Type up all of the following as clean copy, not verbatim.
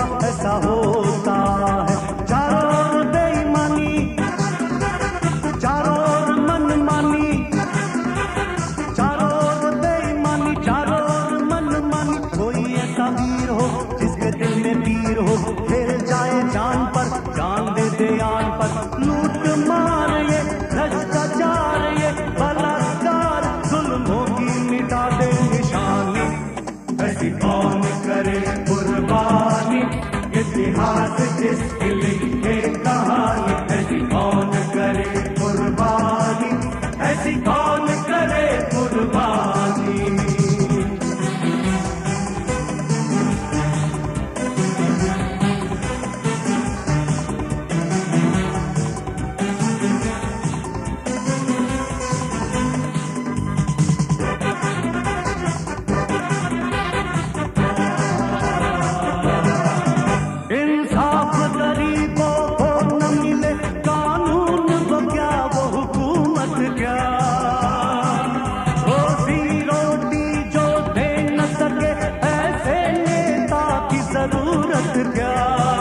ऐसा होता है। चारों ओर बेईमानी, चारों ओर मनमानी, चारों ओर बेईमानी, चारों ओर मनमानी। कोई ऐसा वीर हो जिसके दिल में पीर हो, खेल जाए जान पर, जान दे दे आन पर। लूट मार ये भ्रष्टाचार, ये बलात्कार, जुल्मों की मिटा दे निशानी। ऐसी कौन करे कुर्बानी, इतिहास जिसकी लिखे कहानी। ऐसी कौन करे कुर्बानी, ऐसी कौन करे कुर्बानी। इंसाफ गरीबों को न मिले, कानून वो क्या वो हुकूमत क्या। रोजी रोटी जो दे न सके, ऐसे नेता की जरूरत क्या।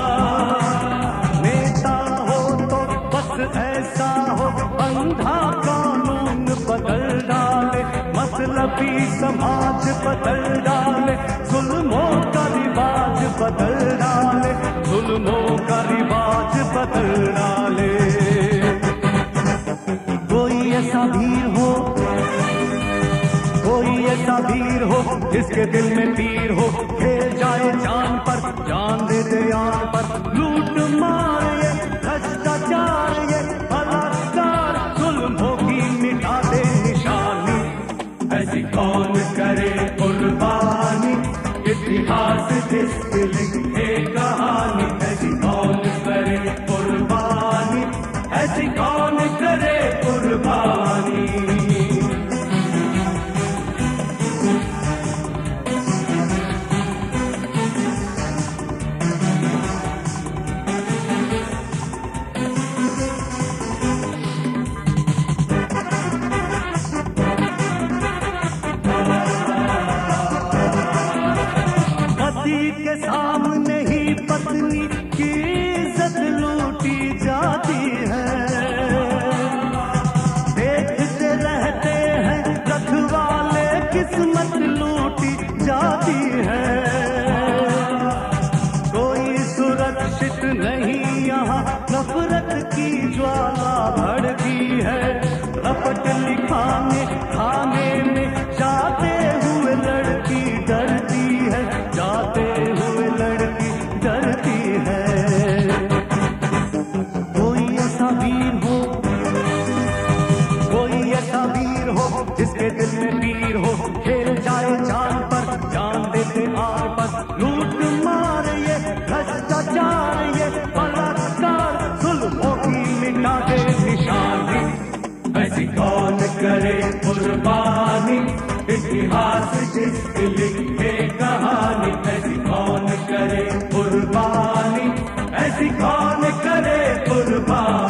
नेता हो तो बस ऐसा हो, अंधा कानून बदल डाले, मतलबी समाज बदल डाले, जुल्मों का रिवाज बदल डाले, जुल्मों का रिवाज बदल डाले। कोई ऐसा वीर हो, कोई ऐसा वीर हो जिसके दिल में पीर हो, खेल जाए जान पर, जान दे दे आन पर। लूट मार ये भ्रष्टाचार, ये बलात्कार, जुल्मों की मिटा दे निशानी। ऐसी कौन करे कुर्बानी, इतिहास जिसकी लिखे कहानी। ऐसी कौन करे कुर्बानी, ऐसी कौन करे कुर्बानी। पति के सामने ही पत्नी की इज्जत लूटी जाती है। देखते रहते हैं रखवाले, किस्मत लूटी जाती है। कोई सुरक्षित नहीं यहाँ, नफरत की ज्वाला भड़की है। रपट लिखाने खाने में जाते हुए लड़की डरती है, जाते हुए लड़की डरती है। कोई ऐसा वीर हो, कोई ऐसा वीर हो जिसके दिल में पीर हो, खेल जाए जान पर, जान दे दे आन पर। लूट मार ये भ्रष्टाचार, ये बलात्कार, जुल्मों की मिटा दे निशानी। ऐसी कौन करे कुर्बानी, इतिहास जिसकी लिखे कहानी। ऐसी कौन करे कुर्बानी, ऐसी कौन करे कुर्बानी।